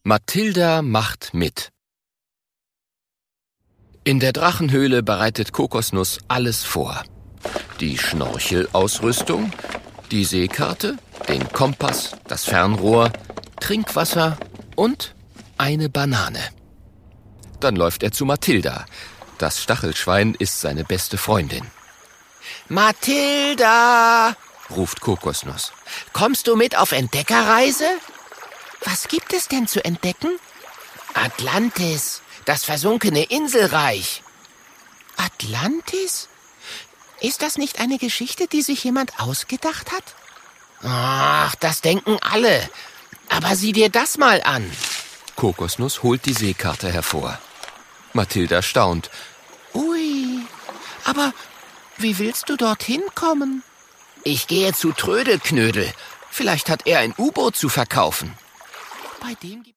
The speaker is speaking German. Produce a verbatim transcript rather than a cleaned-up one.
Mathilda macht mit. In der Drachenhöhle bereitet Kokosnuss alles vor. Die Schnorchelausrüstung, die Seekarte, den Kompass, das Fernrohr, Trinkwasser und eine Banane. Dann läuft er zu Mathilda. Das Stachelschwein ist seine beste Freundin. »Mathilda«, ruft Kokosnuss, »kommst du mit auf Entdeckerreise?« »Was gibt es denn zu entdecken?« »Atlantis, das versunkene Inselreich.« »Atlantis? Ist das nicht eine Geschichte, die sich jemand ausgedacht hat?« »Ach, das denken alle. Aber sieh dir das mal an.« Kokosnuss holt die Seekarte hervor. Mathilda staunt. »Ui, aber wie willst du dorthin kommen?« »Ich gehe zu Trödelknödel. Vielleicht hat er ein U-Boot zu verkaufen.« Bei dem